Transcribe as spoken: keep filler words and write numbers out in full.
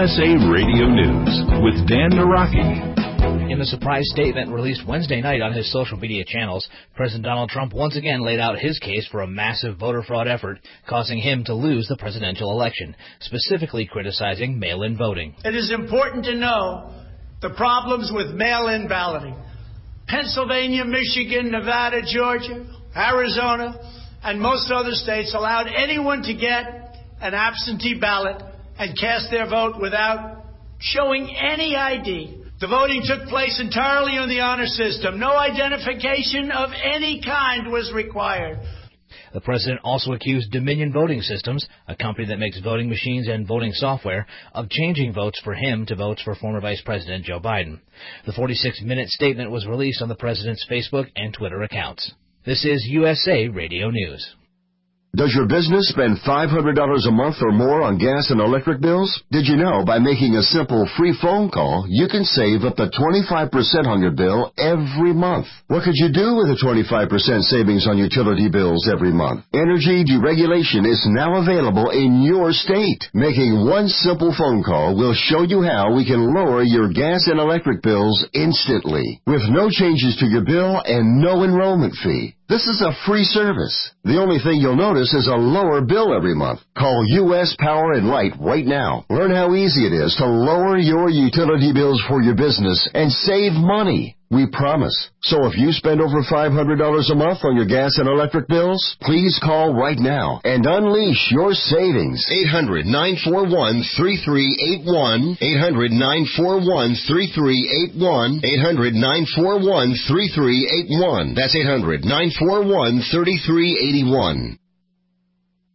S A Radio News with Dan Naraki. In the surprise statement released Wednesday night on his social media channels, President Donald Trump once again laid out his case for a massive voter fraud effort, causing him to lose the presidential election, specifically criticizing mail-in voting. It is important to know the problems with mail-in balloting. Pennsylvania, Michigan, Nevada, Georgia, Arizona, and most other states allowed anyone to get an absentee ballot and cast their vote without showing any I D. The voting took place entirely on the honor system. No identification of any kind was required. The president also accused Dominion Voting Systems, a company that makes voting machines and voting software, of changing votes for him to votes for former Vice President Joe Biden. The forty-six minute statement was released on the president's Facebook and Twitter accounts. This is U S A Radio News. Does your business spend five hundred dollars a month or more on gas and electric bills? Did you know by making a simple free phone call, you can save up to twenty-five percent on your bill every month? What could you do with a twenty-five percent savings on utility bills every month? Energy deregulation is now available in your state. Making one simple phone call will show you how we can lower your gas and electric bills instantly, with no changes to your bill and no enrollment fee. This is a free service. The only thing you'll notice is a lower bill every month. Call U S Power and Light right now. Learn how easy it is to lower your utility bills for your business and save money. We promise. So if you spend over five hundred dollars a month on your gas and electric bills, please call right now and unleash your savings. eight hundred, nine four one, three three eight one. eight hundred, nine four one, three three eight one. eight hundred, nine four one, three three eight one. That's eight hundred, nine four one, three three eight one.